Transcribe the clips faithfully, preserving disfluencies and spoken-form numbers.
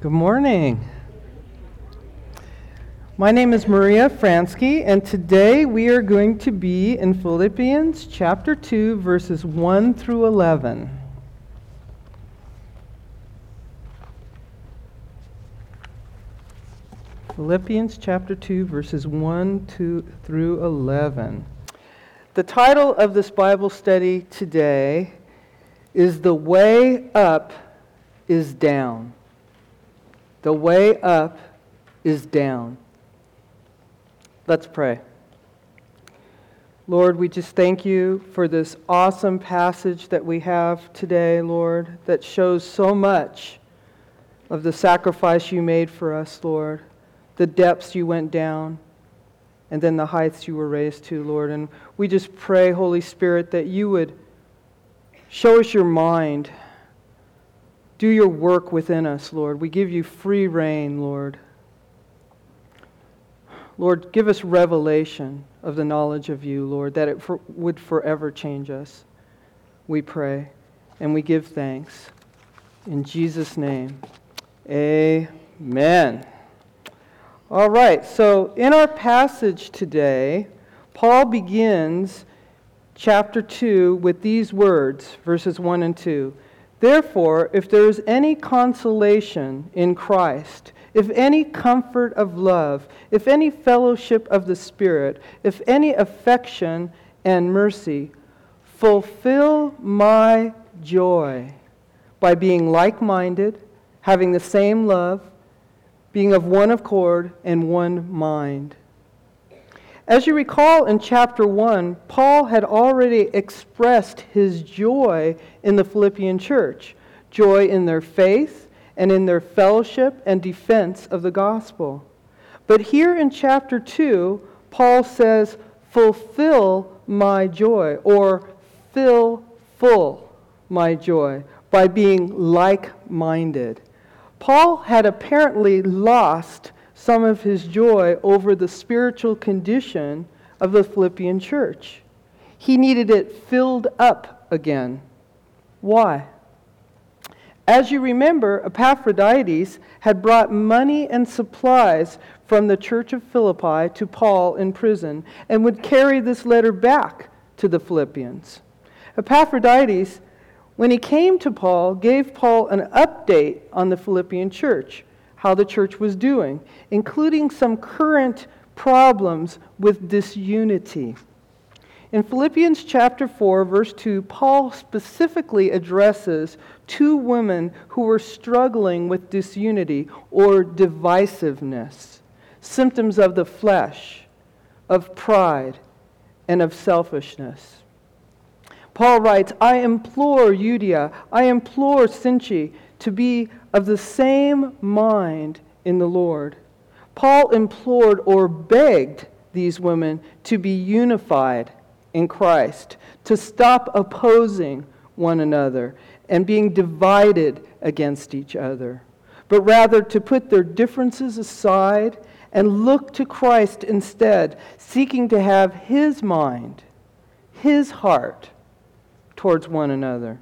Good morning. My name is Maria Fransky, and today we are going to be in Philippians chapter two, verses one through eleven. Philippians chapter two, verses one to, through eleven. The title of this Bible study today is The Way Up is Down. The way up is down. Let's pray. Lord, we just thank you for this awesome passage that we have today, Lord, that shows so much of the sacrifice you made for us, Lord, the depths you went down, and then the heights you were raised to, Lord. And we just pray, Holy Spirit, that you would show us your mind. Do your work within us, Lord. We give you free rein, Lord. Lord, give us revelation of the knowledge of you, Lord, that it for, would forever change us. We pray and we give thanks. In Jesus' name, amen. All right, so in our passage today, Paul begins chapter two with these words, verses one and two. Therefore, if there is any consolation in Christ, if any comfort of love, if any fellowship of the Spirit, if any affection and mercy, fulfill my joy by being like-minded, having the same love, being of one accord and one mind. As you recall in chapter one, Paul had already expressed his joy in the Philippian church, joy in their faith and in their fellowship and defense of the gospel. But here in chapter two, Paul says, fulfill my joy, or fill full my joy, by being like-minded. Paul had apparently lost some of his joy over the spiritual condition of the Philippian church. He needed it filled up again. Why? As you remember, Epaphroditus had brought money and supplies from the church of Philippi to Paul in prison and would carry this letter back to the Philippians. Epaphroditus, when he came to Paul, gave Paul an update on the Philippian church, how the church was doing, including some current problems with disunity. In Philippians chapter four, verse two, Paul specifically addresses two women who were struggling with disunity or divisiveness, symptoms of the flesh, of pride, and of selfishness. Paul writes, I implore Euodia, I implore Syntyche to be of the same mind in the Lord. Paul implored or begged these women to be unified in Christ, to stop opposing one another and being divided against each other, but rather to put their differences aside and look to Christ instead, seeking to have His mind, His heart towards one another.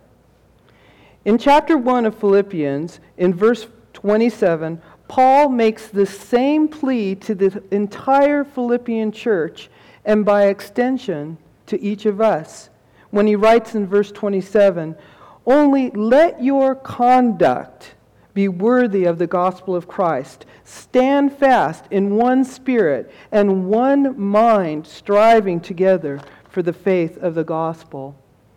In chapter one of Philippians, in verse twenty-seven, Paul makes the same plea to the entire Philippian church and by extension to each of us when he writes in verse twenty-seven, only let your conduct be worthy of the gospel of Christ. Stand fast in one spirit and one mind, striving together for the faith of the gospel.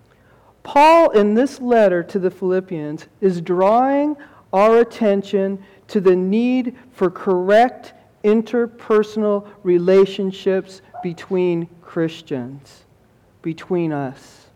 Paul, in this letter to the Philippians, is drawing our attention to the need for correct interpersonal relationships between Christians, between us.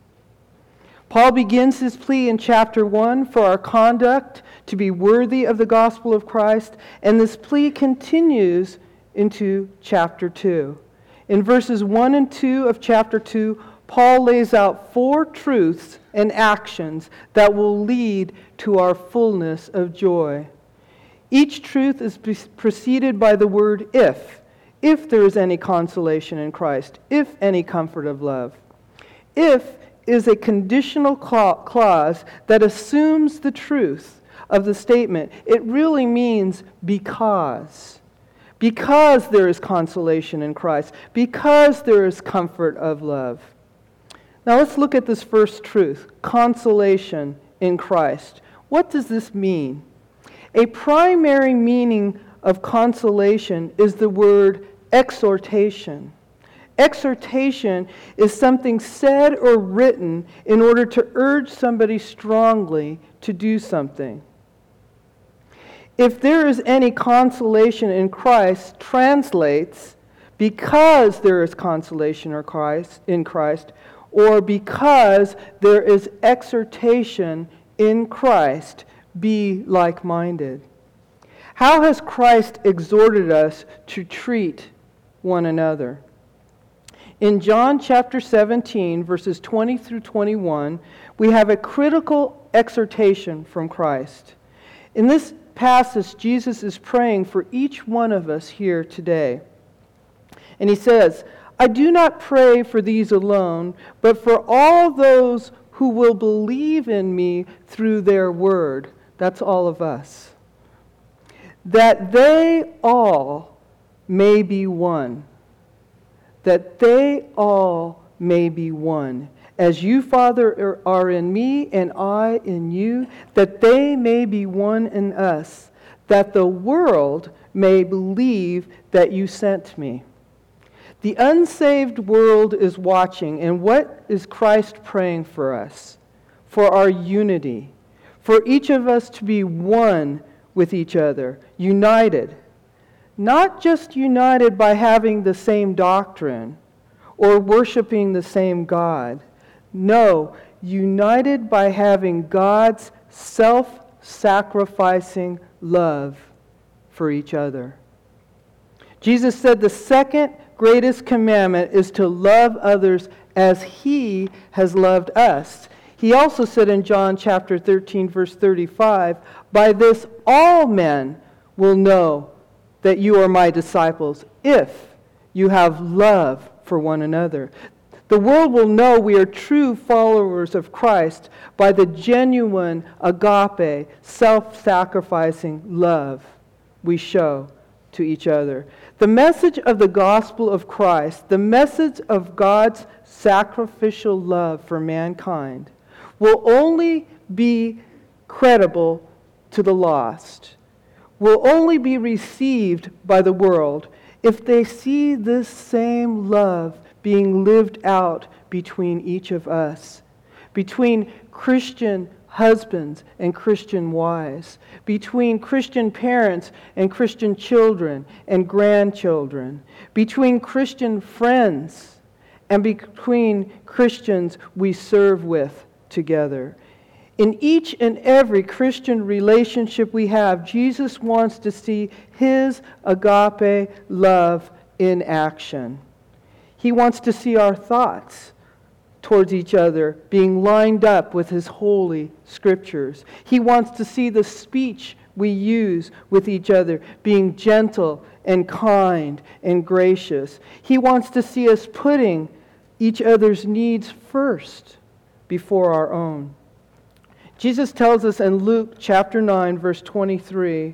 Paul begins his plea in chapter one for our conduct to be worthy of the gospel of Christ, and this plea continues into chapter two. In verses one and two of chapter two, Paul lays out four truths and actions that will lead to our fullness of joy. Each truth is preceded by the word if. If there is any consolation in Christ, if any comfort of love. If is a conditional clause that assumes the truth of the statement. It really means because. Because there is consolation in Christ. Because there is comfort of love. Now let's look at this first truth, consolation in Christ. What does this mean? A primary meaning of consolation is the word exhortation. Exhortation is something said or written in order to urge somebody strongly to do something. If there is any consolation in Christ, translates because there is consolation in Christ, in Christ, or because there is exhortation in Christ, be like-minded. How has Christ exhorted us to treat one another? In John chapter seventeen, verses twenty through twenty-one, we have a critical exhortation from Christ. In this passage, Jesus is praying for each one of us here today. And he says, I do not pray for these alone, but for all those who will believe in me through their word. That's all of us. That they all may be one. That they all may be one. As you, Father, are in me and I in you, that they may be one in us, that the world may believe that you sent me. The unsaved world is watching, and what is Christ praying for us? For our unity. For each of us to be one with each other, united. Not just united by having the same doctrine or worshiping the same God. No, united by having God's self-sacrificing love for each other. Jesus said the second greatest commandment is to love others as He has loved us. He also said in John chapter thirteen, verse thirty-five, by this all men will know that you are my disciples, if you have love for one another. The world will know we are true followers of Christ by the genuine agape, self-sacrificing love we show to each other. The message of the gospel of Christ, the message of God's sacrificial love for mankind, will only be credible to the lost, will only be received by the world if they see this same love being lived out between each of us, between Christian husbands and Christian wives, between Christian parents and Christian children and grandchildren, between Christian friends and between Christians we serve with together. In each and every Christian relationship we have, Jesus wants to see His agape love in action. He wants to see our thoughts towards each other being lined up with His holy scriptures. He wants to see the speech we use with each other being gentle and kind and gracious. He wants to see us putting each other's needs first before our own. Jesus tells us in Luke chapter nine, verse twenty-three,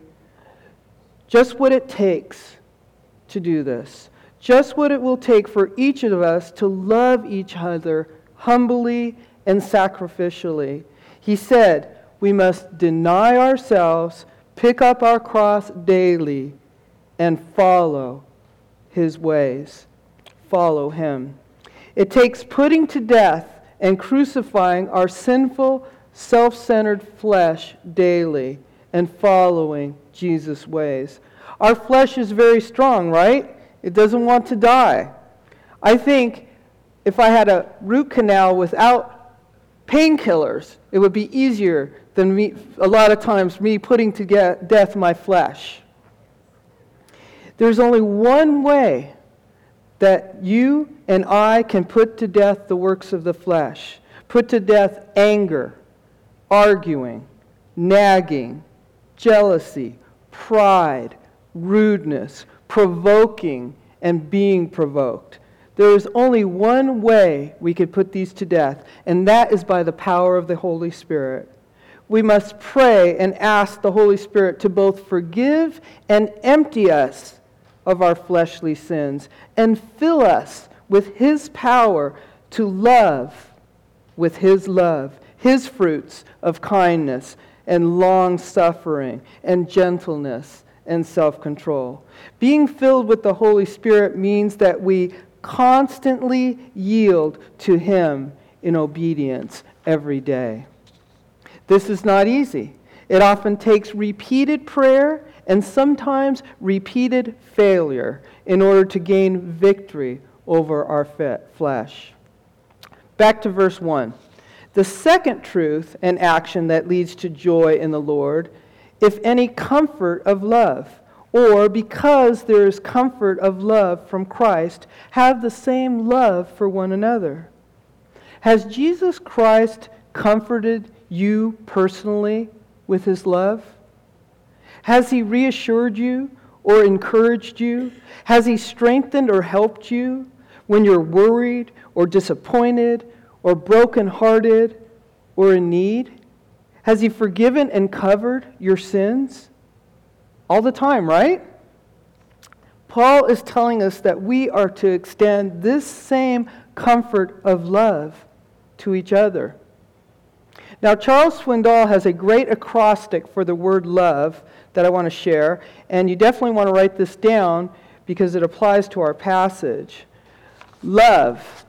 just what it takes to do this. Just what it will take for each of us to love each other humbly and sacrificially. He said, we must deny ourselves, pick up our cross daily, and follow His ways. Follow Him. It takes putting to death and crucifying our sinful, self-centered flesh daily and following Jesus' ways. Our flesh is very strong, right? It doesn't want to die. I think if I had a root canal without painkillers, it would be easier than me, a lot of times me putting to death my flesh. There's only one way that you and I can put to death the works of the flesh. Put to death anger, arguing, nagging, jealousy, pride, rudeness, provoking, and being provoked. There is only one way we could put these to death, and that is by the power of the Holy Spirit. we must pray and ask the Holy Spirit to both forgive and empty us of our fleshly sins and fill us with His power to love with His love, His fruits of kindness and long-suffering and gentleness and self-control. Being filled with the Holy Spirit means that we constantly yield to Him in obedience every day. This is not easy. It often takes repeated prayer and sometimes repeated failure in order to gain victory over our flesh. Back to verse one. The second truth and action that leads to joy in the Lord, if any comfort of love, or because there is comfort of love from Christ, have the same love for one another. Has Jesus Christ comforted you personally with His love? Has He reassured you or encouraged you? Has He strengthened or helped you when you're worried or disappointed or brokenhearted or in need? Has He forgiven and covered your sins? All the time, right? Paul is telling us that we are to extend this same comfort of love to each other. Now, Charles Swindoll has a great acrostic for the word love that I want to share, and you definitely want to write this down because it applies to our passage. Love,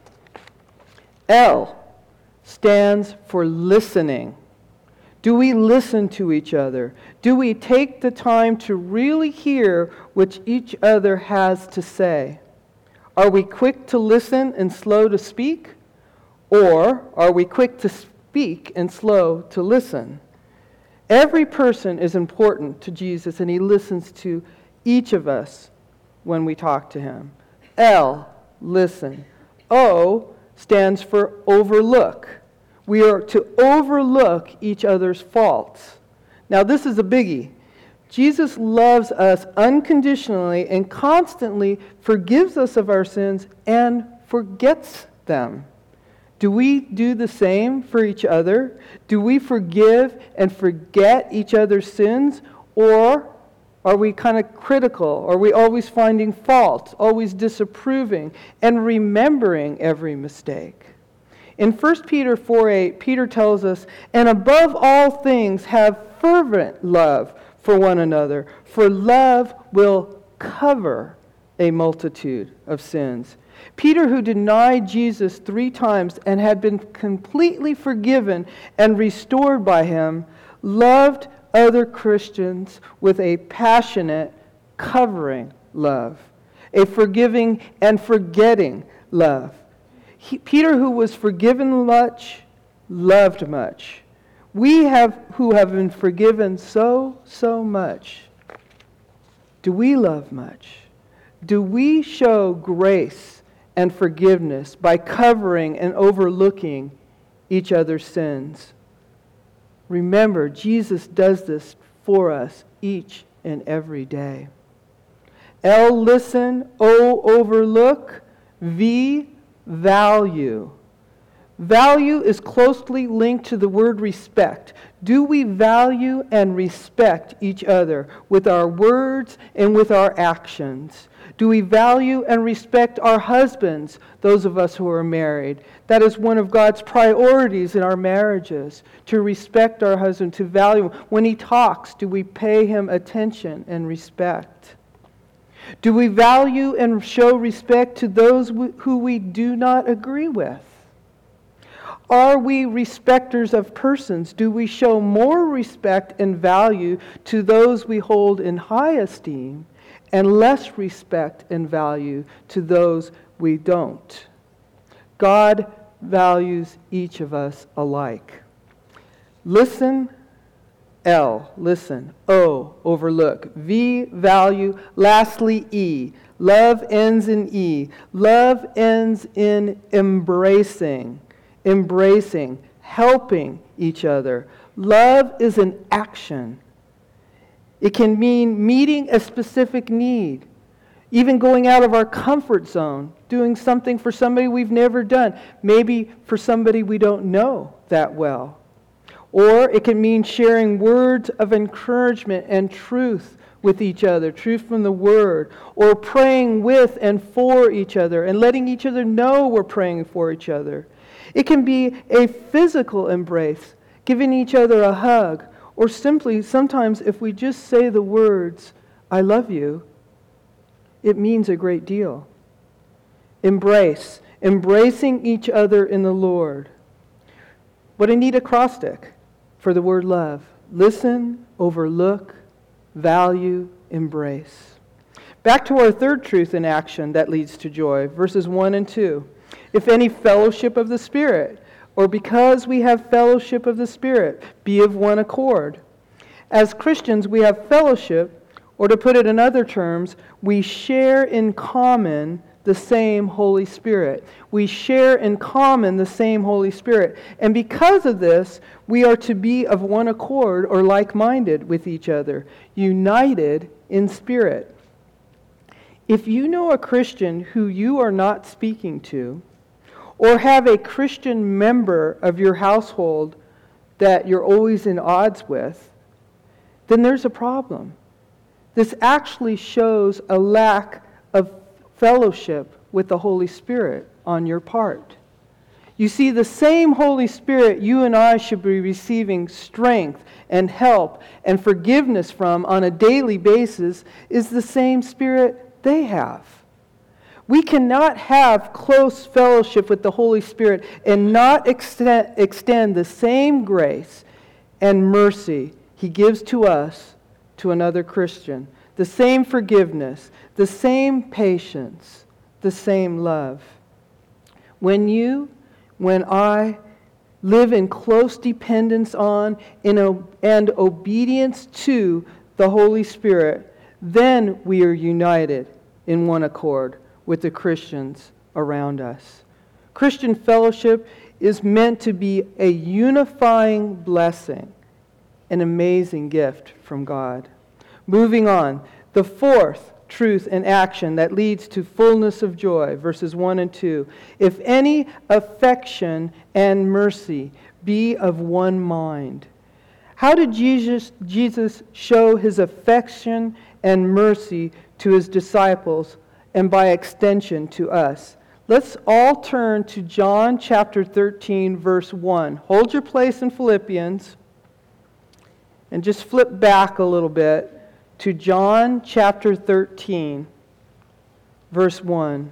L, stands for listening. Do we listen to each other? Do we take the time to really hear what each other has to say? Are we quick to listen and slow to speak? Or are we quick to speak and slow to listen? Every person is important to Jesus, and He listens to each of us when we talk to Him. L, listen. O stands for overlook. We are to overlook each other's faults. Now, this is a biggie. Jesus loves us unconditionally and constantly forgives us of our sins and forgets them. Do we do the same for each other? Do we forgive and forget each other's sins? Or are we kind of critical? Are we always finding fault, always disapproving, and remembering every mistake? In First Peter four eight, Peter tells us, "And above all things have fervent love for one another, for love will cover a multitude of sins." Peter, who denied Jesus three times and had been completely forgiven and restored by Him, loved other Christians with a passionate, covering love, a forgiving and forgetting love. He, Peter, who was forgiven much, loved much. We have, who have been forgiven so, so much, do we love much? Do we show grace and forgiveness by covering and overlooking each other's sins? Remember, Jesus does this for us each and every day. L, listen. O, overlook. V, value. Value is closely linked to the word respect. Do we value and respect each other with our words and with our actions? Do we value and respect our husbands, those of us who are married? That is one of God's priorities in our marriages, to respect our husband, to value him. When he talks, do we pay him attention and respect? Do we value and show respect to those who we do not agree with? Are we respecters of persons? Do we show more respect and value to those we hold in high esteem and less respect and value to those we don't? God values each of us alike. Listen, L, listen. O, overlook. V, value. Lastly, E. Love ends in E. Love ends in embracing. Embracing, helping each other. Love is an action. It can mean meeting a specific need, even going out of our comfort zone, doing something for somebody we've never done, maybe for somebody we don't know that well. Or it can mean sharing words of encouragement and truth with each other, truth from the Word, or praying with and for each other and letting each other know we're praying for each other. It can be a physical embrace, giving each other a hug, or simply sometimes if we just say the words, I love you, it means a great deal. Embrace, embracing each other in the Lord. What a neat acrostic for the word love. Listen, overlook, value, embrace. Back to our third truth in action that leads to joy, verses one and two. If any fellowship of the Spirit, or because we have fellowship of the Spirit, be of one accord. As Christians, we have fellowship, or to put it in other terms, we share in common the same Holy Spirit. We share in common the same Holy Spirit. And because of this, we are to be of one accord or like-minded with each other, united in spirit. If you know a Christian who you are not speaking to, or have a Christian member of your household that you're always in odds with, then there's a problem. This actually shows a lack of fellowship with the Holy Spirit on your part. You see, the same Holy Spirit you and I should be receiving strength and help and forgiveness from on a daily basis is the same Spirit they have. We cannot have close fellowship with the Holy Spirit and not extend, extend the same grace and mercy He gives to us to another Christian. The same forgiveness, the same patience, the same love. When you, when I live in close dependence on and obedience to the Holy Spirit, then we are united in one accord with the Christians around us. Christian fellowship is meant to be a unifying blessing, an amazing gift from God. Moving on, the fourth truth and action that leads to fullness of joy, verses one and two. If any affection and mercy be of one mind. How did Jesus, Jesus show His affection and mercy to His disciples and by extension to us? Let's all turn to John chapter thirteen, verse one. Hold your place in Philippians and just flip back a little bit to John chapter thirteen, verse one.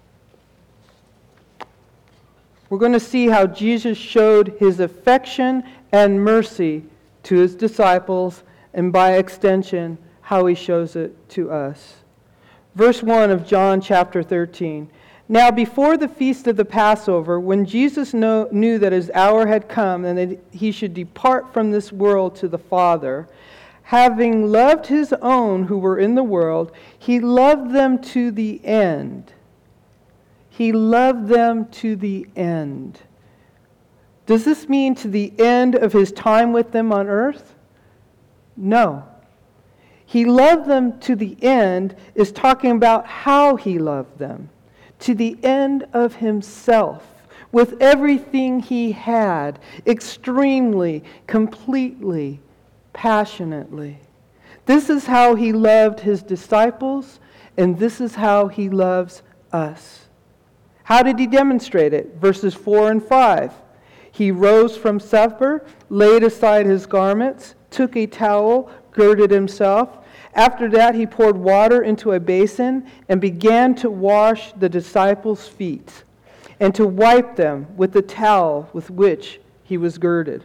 We're going to see how Jesus showed His affection and mercy to His disciples, and by extension, how He shows it to us. Verse one of John chapter thirteen. Now before the feast of the Passover, when Jesus know, knew that His hour had come and that He should depart from this world to the Father, having loved His own who were in the world, He loved them to the end. He loved them to the end. Does this mean to the end of His time with them on earth? No. He loved them to the end is talking about how He loved them. To the end of Himself, with everything He had, extremely, completely, passionately. This is how He loved His disciples, and this is how He loves us. How did He demonstrate it? Verses four and five. He rose from supper, laid aside His garments, took a towel, girded Himself. After that, He poured water into a basin and began to wash the disciples' feet and to wipe them with the towel with which He was girded.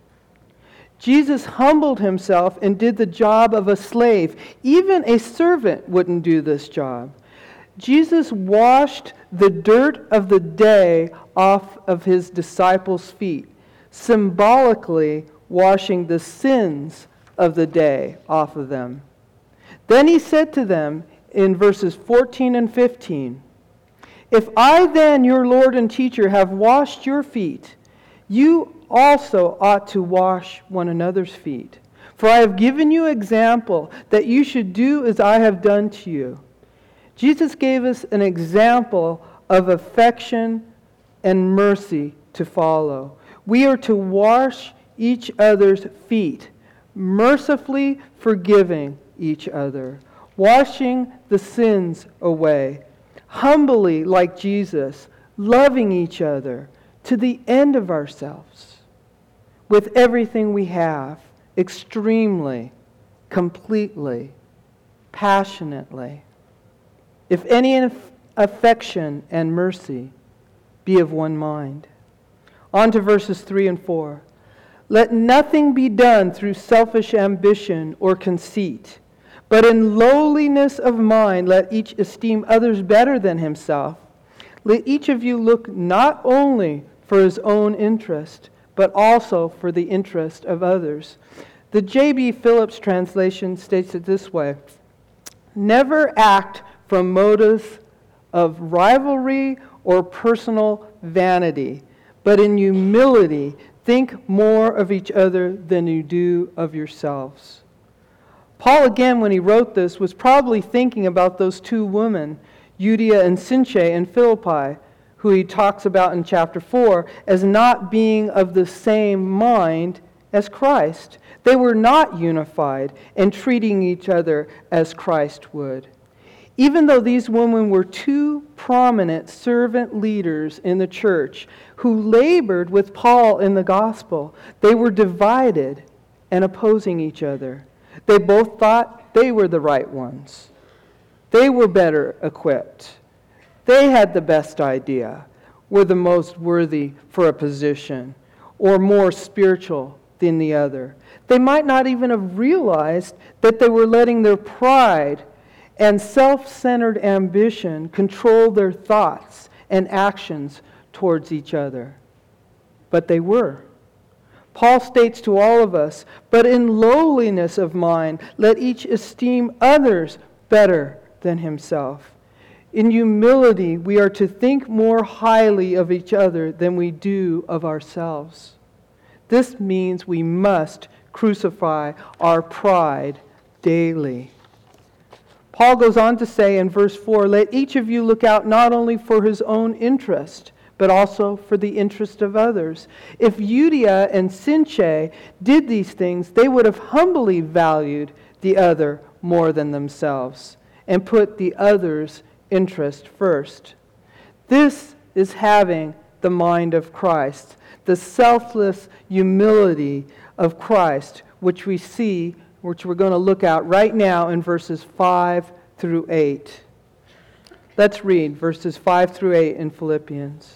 Jesus humbled Himself and did the job of a slave. Even a servant wouldn't do this job. Jesus washed the dirt of the day off of His disciples' feet, symbolically washing the sins of the day off of them. Then He said to them in verses fourteen and fifteen, If I then, your Lord and teacher, have washed your feet, you also ought to wash one another's feet. For I have given you example that you should do as I have done to you. Jesus gave us an example of affection and mercy to follow. We are to wash each other's feet, mercifully forgiving each other, washing the sins away, humbly like Jesus, loving each other to the end of ourselves, with everything we have, extremely, completely, passionately. If any affection and mercy, be of one mind. On to verses three and four. Let nothing be done through selfish ambition or conceit, but in lowliness of mind let each esteem others better than himself. Let each of you look not only for his own interest, but also for the interest of others. The J B Phillips translation states it this way: never act from motives of rivalry or personal vanity, but in humility think more of each other than you do of yourselves. Paul, again, when he wrote this, was probably thinking about those two women, Euodia and Syntyche in Philippi, who he talks about in chapter four as not being of the same mind as Christ. They were not unified and treating each other as Christ would. Even though these women were two prominent servant leaders in the church who labored with Paul in the gospel, they were divided and opposing each other. They both thought they were the right ones. They were better equipped. They had the best idea, were the most worthy for a position, or more spiritual than the other. They might not even have realized that they were letting their pride and self-centered ambition control their thoughts and actions towards each other. But they were. Paul states to all of us, but in lowliness of mind, let each esteem others better than himself. In humility, we are to think more highly of each other than we do of ourselves. This means we must crucify our pride daily. Paul goes on to say in verse four, let each of you look out not only for his own interest, but also for the interest of others. If Euodia and Syntyche did these things, they would have humbly valued the other more than themselves and put the other's interest first. This is having the mind of Christ, the selfless humility of Christ, which we see, which we're going to look at right now in verses five through eight. Let's read verses five through eight in Philippians.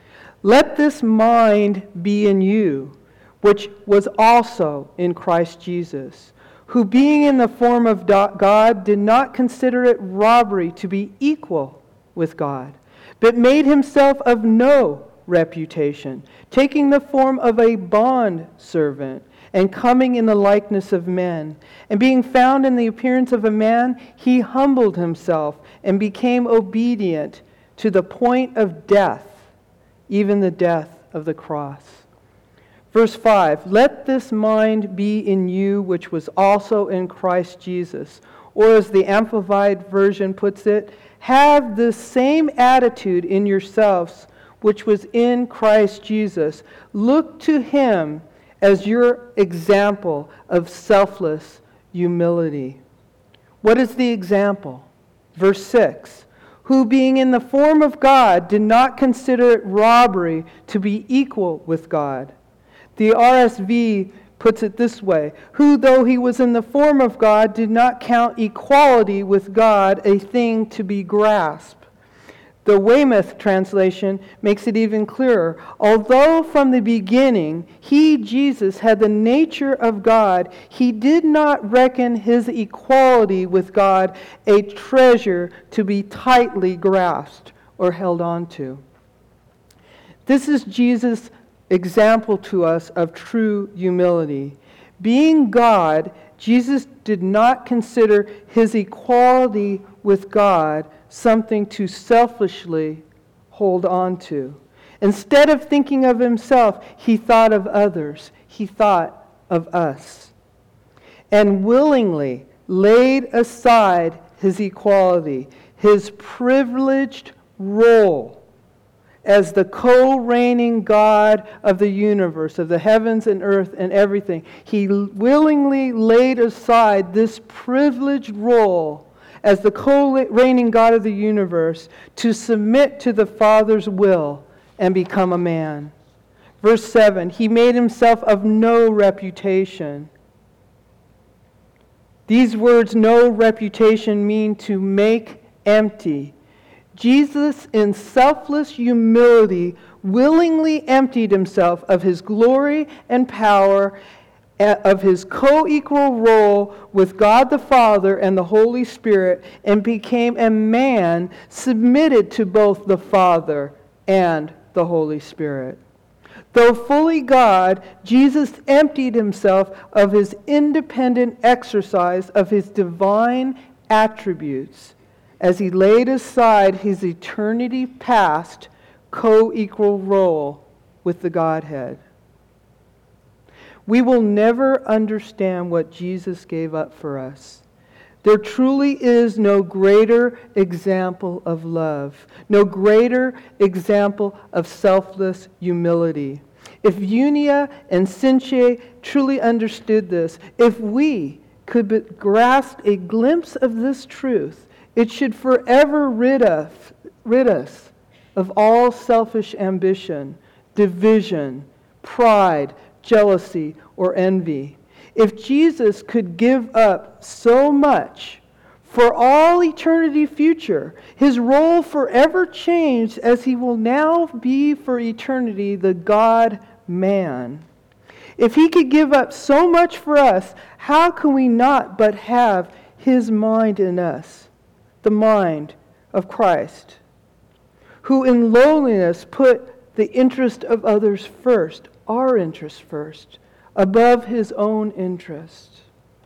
Let this mind be in you, which was also in Christ Jesus, who being in the form of God did not consider it robbery to be equal with God, but made himself of no reputation, taking the form of a bond servant, and coming in the likeness of men. And being found in the appearance of a man, he humbled himself and became obedient to the point of death, even the death of the cross. Verse five, let this mind be in you which was also in Christ Jesus. Or as the Amplified Version puts it, have the same attitude in yourselves which was in Christ Jesus. Look to him as your example of selfless humility. What is the example? Verse six, who being in the form of God did not consider it robbery to be equal with God. The R S V puts it this way, who though he was in the form of God did not count equality with God a thing to be grasped. The Weymouth translation makes it even clearer. Although from the beginning he, Jesus, had the nature of God, he did not reckon his equality with God a treasure to be tightly grasped or held on to. This is Jesus' example to us of true humility. Being God, Jesus did not consider his equality with God something to selfishly hold on to. Instead of thinking of himself, he thought of others. He thought of us. And willingly laid aside his equality, his privileged role as the co-reigning God of the universe, of the heavens and earth and everything. He willingly laid aside this privileged role as the co-reigning God of the universe to submit to the Father's will and become a man. Verse seven, he made himself of no reputation. These words, no reputation, mean to make empty. Jesus, in selfless humility, willingly emptied himself of his glory and power, of his co-equal role with God the Father and the Holy Spirit, and became a man submitted to both the Father and the Holy Spirit. Though fully God, Jesus emptied himself of his independent exercise of his divine attributes as he laid aside his eternity past co-equal role with the Godhead. We will never understand what Jesus gave up for us. There truly is no greater example of love, no greater example of selfless humility. If Eunia and Syntyche truly understood this, if we could but grasp a glimpse of this truth, it should forever rid us, rid us of all selfish ambition, division, pride, jealousy, or envy. If Jesus could give up so much for all eternity future, his role forever changed as he will now be for eternity the God-man. If he could give up so much for us, how can we not but have his mind in us, the mind of Christ, who in lowliness put the interest of others first, our interest first, above his own interest.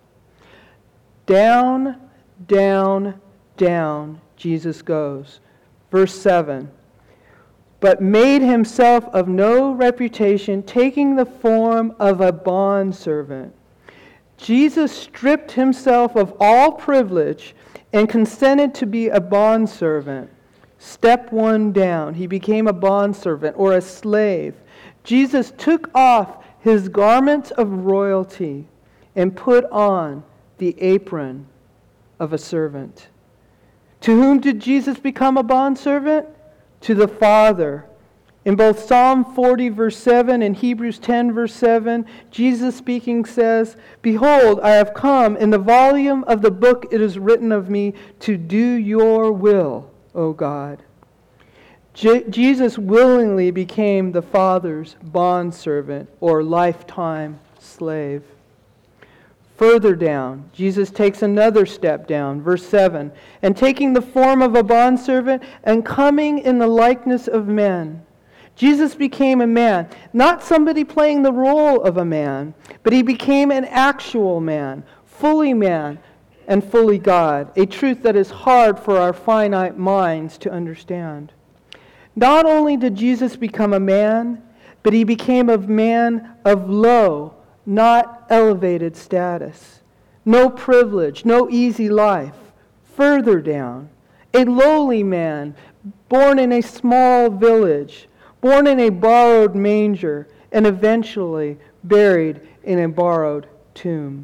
Down, down, down, Jesus goes. Verse seven. But made himself of no reputation, taking the form of a bondservant. Jesus stripped himself of all privilege and consented to be a bondservant. Step one down, he became a bondservant or a slave. Jesus took off his garments of royalty and put on the apron of a servant. To whom did Jesus become a bondservant? To the Father. In both Psalm forty verse seven and Hebrews ten verse seven, Jesus speaking says, "Behold, I have come, in the volume of the book it is written of me, to do your will, O God." Je- Jesus willingly became the Father's bondservant or lifetime slave. Further down, Jesus takes another step down, verse seven, and taking the form of a bondservant and coming in the likeness of men. Jesus became a man, not somebody playing the role of a man, but he became an actual man, fully man and fully God, a truth that is hard for our finite minds to understand. Not only did Jesus become a man, but he became a man of low, not elevated status. No privilege, no easy life. Further down, a lowly man, born in a small village, born in a borrowed manger, and eventually buried in a borrowed tomb.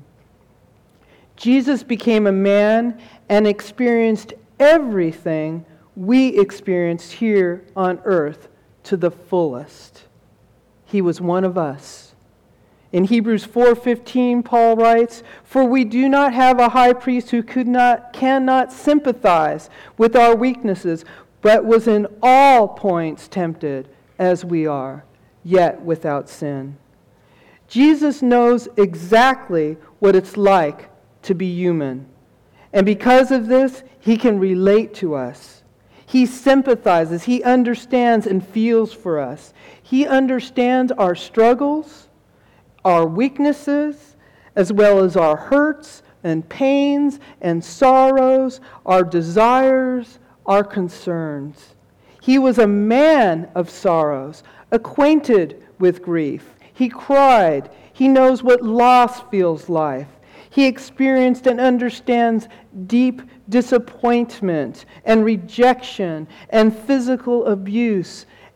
Jesus became a man and experienced everything we experienced here on earth to the fullest. He was one of us. In Hebrews four fifteen, Paul writes, "For we do not have a high priest who could not, cannot sympathize with our weaknesses, but was in all points tempted as we are, yet without sin." Jesus knows exactly what it's like to be human. And because of this, he can relate to us. He sympathizes, he understands and feels for us. He understands our struggles, our weaknesses, as well as our hurts and pains and sorrows, our desires, our concerns. He was a man of sorrows, acquainted with grief. He cried. He knows what loss feels like. He experienced and understands deep disappointment and rejection and physical abuse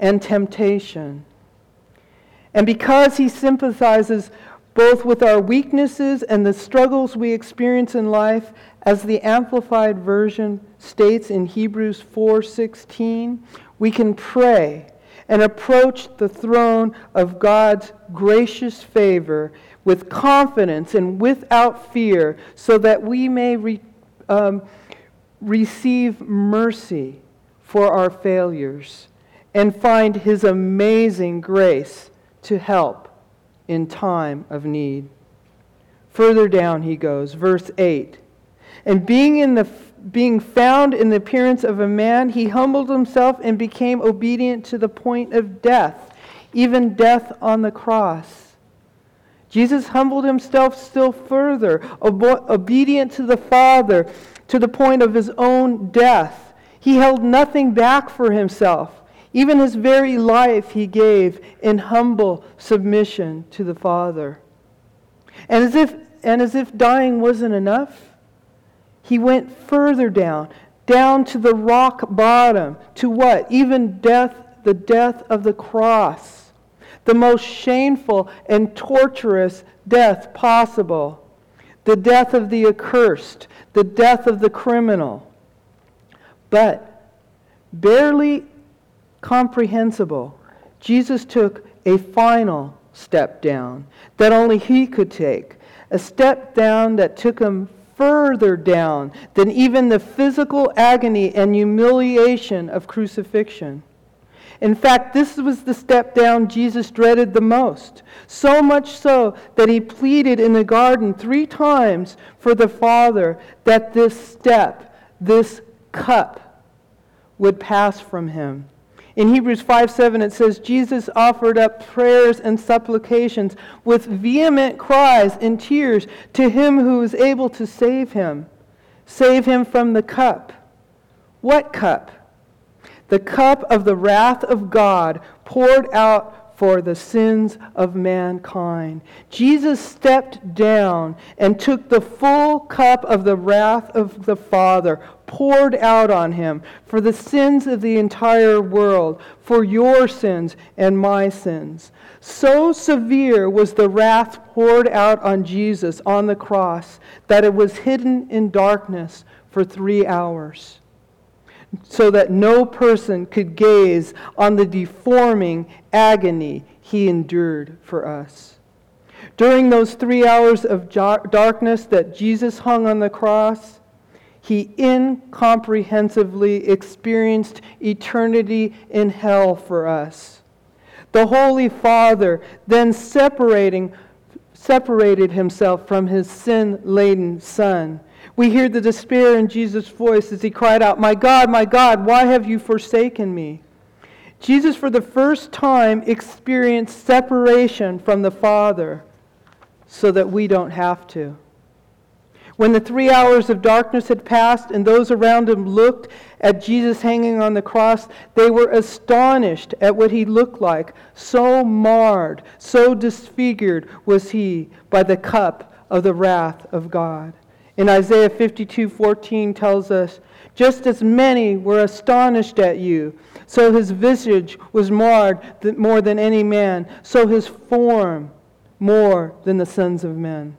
and temptation. And because he sympathizes both with our weaknesses and the struggles we experience in life, as the Amplified Version states in Hebrews four sixteen, we can pray and approach the throne of God's gracious favor with confidence and without fear, so that we may re, um, receive mercy for our failures and find His amazing grace to help in time of need. Further down he goes, verse eight. And being in the being found in the appearance of a man, he humbled himself and became obedient to the point of death, even death on the cross. Jesus humbled himself still further, obo- obedient to the Father, to the point of his own death. He held nothing back for himself. Even his very life he gave in humble submission to the Father. And as if, and as if dying wasn't enough, he went further down, down to the rock bottom, to what? Even death, the death of the cross. The most shameful and torturous death possible. The death of the accursed, the death of the criminal. But barely comprehensible, Jesus took a final step down that only he could take. A step down that took him further down than even the physical agony and humiliation of crucifixion. In fact, this was the step down Jesus dreaded the most. So much so that he pleaded in the garden three times for the Father that this step, this cup, would pass from him. In Hebrews five seven it says, Jesus offered up prayers and supplications with vehement cries and tears to him who is able to save him. Save him from the cup. What cup? The cup of the wrath of God poured out for the sins of mankind. Jesus stepped down and took the full cup of the wrath of the Father, poured out on him for the sins of the entire world, for your sins and my sins. So severe was the wrath poured out on Jesus on the cross that it was hidden in darkness for three hours. So that no person could gaze on the deforming agony he endured for us. During those three hours of darkness that Jesus hung on the cross, he incomprehensibly experienced eternity in hell for us. The Holy Father then separating, separated himself from his sin-laden Son. We hear the despair in Jesus' voice as he cried out, "My God, my God, why have you forsaken me?" Jesus, for the first time, experienced separation from the Father so that we don't have to. When the three hours of darkness had passed and those around him looked at Jesus hanging on the cross, they were astonished at what he looked like. So marred, so disfigured was he by the cup of the wrath of God. In Isaiah fifty-two fourteen tells us, just as many were astonished at you, so his visage was marred more than any man, so his form more than the sons of men.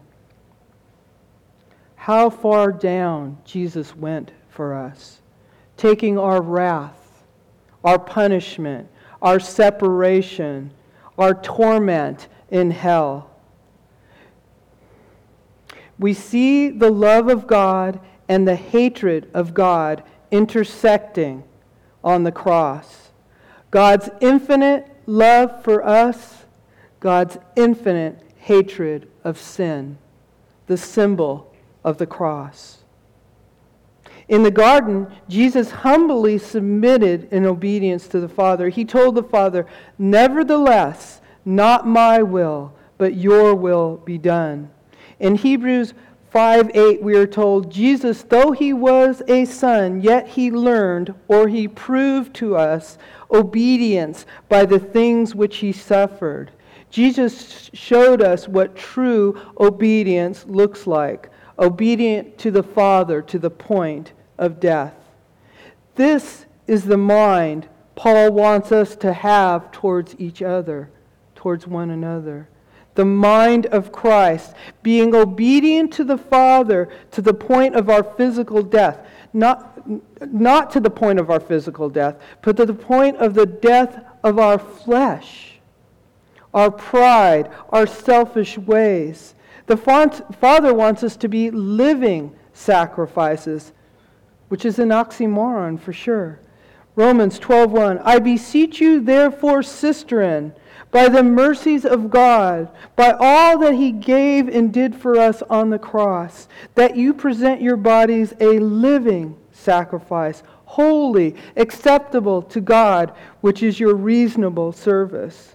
How far down Jesus went for us, taking our wrath, our punishment, our separation, our torment in hell. We see the love of God and the hatred of God intersecting on the cross. God's infinite love for us, God's infinite hatred of sin, the symbol of the cross. In the garden, Jesus humbly submitted in obedience to the Father. He told the Father, "Nevertheless, not my will, but your will be done." In Hebrews five eight, we are told, Jesus, though he was a son, yet he learned, or he proved to us, obedience by the things which he suffered. Jesus showed us what true obedience looks like. Obedient to the Father to the point of death. This is the mind Paul wants us to have towards each other, towards one another. The mind of Christ, being obedient to the Father to the point of our physical death. Not, not to the point of our physical death, but to the point of the death of our flesh, our pride, our selfish ways. The Father wants us to be living sacrifices, which is an oxymoron for sure. Romans twelve one, I beseech you therefore, sisterin, by the mercies of God, by all that He gave and did for us on the cross, that you present your bodies a living sacrifice, holy, acceptable to God, which is your reasonable service.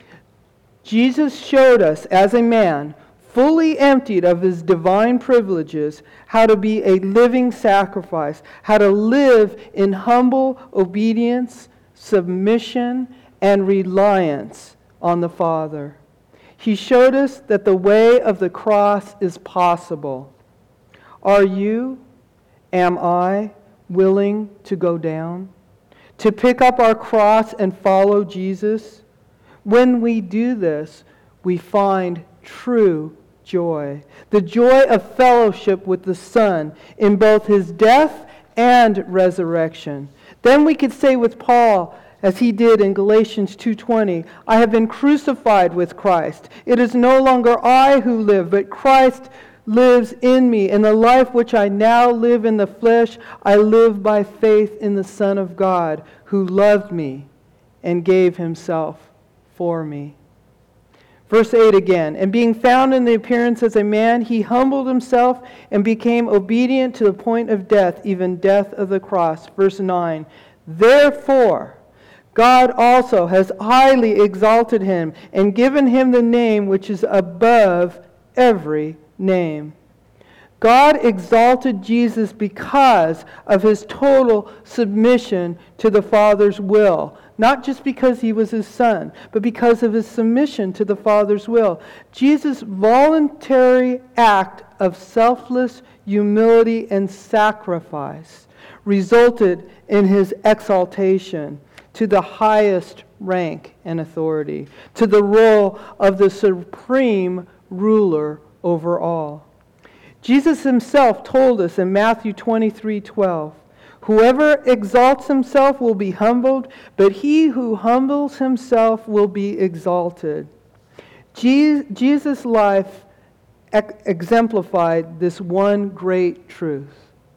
Jesus showed us as a man, fully emptied of His divine privileges, how to be a living sacrifice, how to live in humble obedience, submission, and reliance on the Father. He showed us that the way of the cross is possible. Are you, am I, willing to go down? To pick up our cross and follow Jesus? When we do this, we find true joy. The joy of fellowship with the Son in both His death and resurrection. Then we could say with Paul, as he did in Galatians two twenty, I have been crucified with Christ. It is no longer I who live, but Christ lives in me. In the life which I now live in the flesh, I live by faith in the Son of God, who loved me and gave Himself for me. Verse eight again, and being found in the appearance as a man, He humbled Himself and became obedient to the point of death, even death of the cross. Verse nine, therefore God also has highly exalted Him and given Him the name which is above every name. God exalted Jesus because of His total submission to the Father's will. Not just because He was His Son, but because of His submission to the Father's will. Jesus' voluntary act of selfless humility and sacrifice resulted in His exaltation to the highest rank and authority, to the role of the supreme ruler over all. Jesus Himself told us in Matthew twenty-three twelve, whoever exalts himself will be humbled, but he who humbles himself will be exalted. Jesus' life exemplified this one great truth.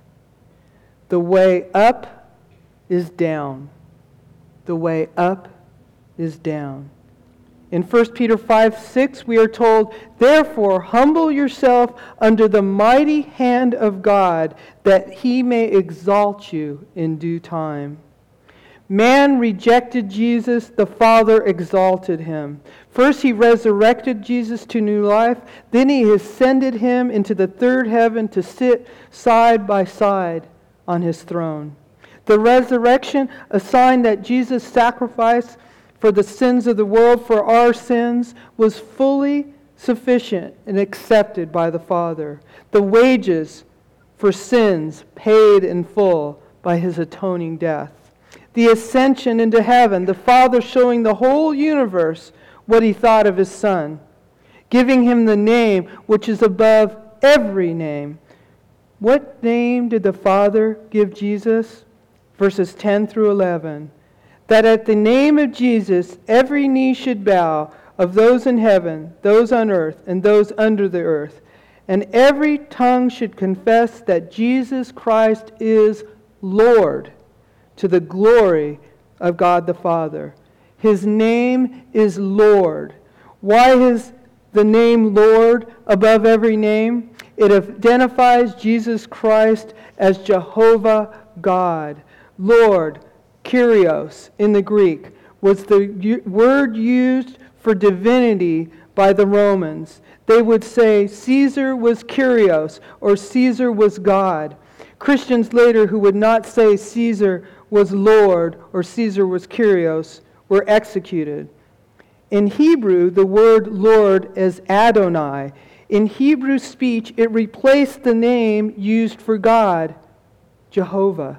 The way up is down. The way up is down. In First Peter five six, we are told, therefore, humble yourself under the mighty hand of God, that He may exalt you in due time. Man rejected Jesus, the Father exalted Him. First He resurrected Jesus to new life, then He ascended Him into the third heaven to sit side by side on His throne. The resurrection, a sign that Jesus' sacrifice for the sins of the world, for our sins, was fully sufficient and accepted by the Father. The wages for sins paid in full by His atoning death. The ascension into heaven, the Father showing the whole universe what He thought of His Son, giving Him the name which is above every name. What name did the Father give Jesus? Verses ten through eleven. That at the name of Jesus every knee should bow, of those in heaven, those on earth, and those under the earth, and every tongue should confess that Jesus Christ is Lord, to the glory of God the Father. His name is Lord. Why is the name Lord above every name? It identifies Jesus Christ as Jehovah God. Lord, Kyrios in the Greek, was the word used for divinity by the Romans. They would say Caesar was Kyrios or Caesar was God. Christians later who would not say Caesar was Lord or Caesar was Kyrios were executed. In Hebrew, the word Lord is Adonai. In Hebrew speech, it replaced the name used for God, Jehovah.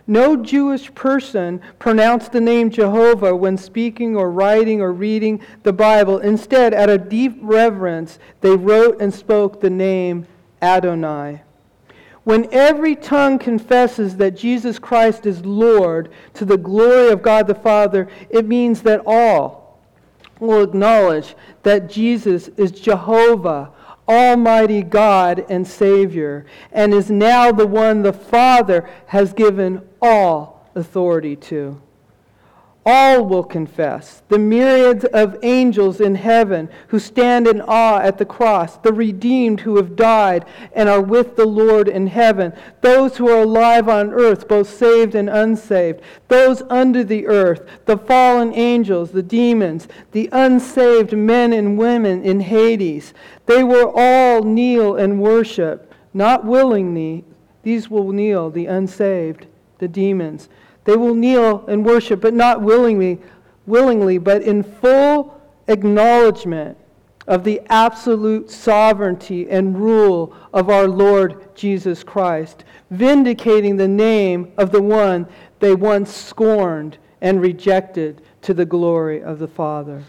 No Jewish person pronounced the name Jehovah when speaking or writing or reading the Bible. Instead, out of deep reverence, they wrote and spoke the name Adonai. When every tongue confesses that Jesus Christ is Lord to the glory of God the Father, it means that all will acknowledge that Jesus is Jehovah, Almighty God and Savior, and is now the one the Father has given all authority to. All will confess, the myriads of angels in heaven who stand in awe at the cross, the redeemed who have died and are with the Lord in heaven, those who are alive on earth, both saved and unsaved, those under the earth, the fallen angels, the demons, the unsaved men and women in Hades. They will all kneel and worship, not willingly. These will kneel, the unsaved, the demons. They will kneel and worship, but not willingly, willingly, but in full acknowledgement of the absolute sovereignty and rule of our Lord Jesus Christ, vindicating the name of the one they once scorned and rejected to the glory of the Father.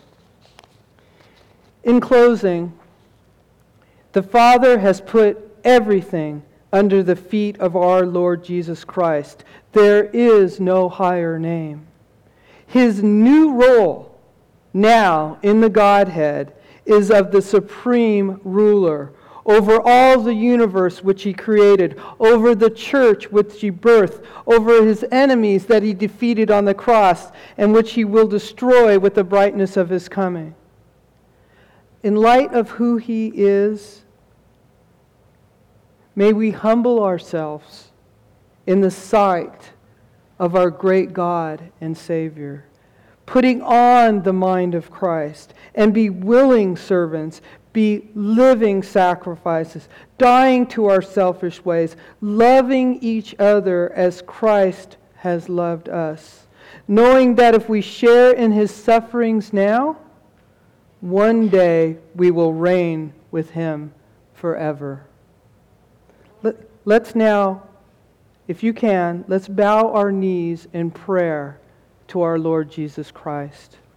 In closing, the Father has put everything under the feet of our Lord Jesus Christ. There is no higher name. His new role now in the Godhead is of the supreme ruler over all the universe which he created, over the church which he birthed, over his enemies that he defeated on the cross, and which he will destroy with the brightness of his coming. In light of who he is, may we humble ourselves in the sight of our great God and Savior, putting on the mind of Christ, and be willing servants, be living sacrifices, dying to our selfish ways, loving each other as Christ has loved us, knowing that if we share in his sufferings now, one day we will reign with him forever. Let's now, if you can, let's bow our knees in prayer to our Lord Jesus Christ.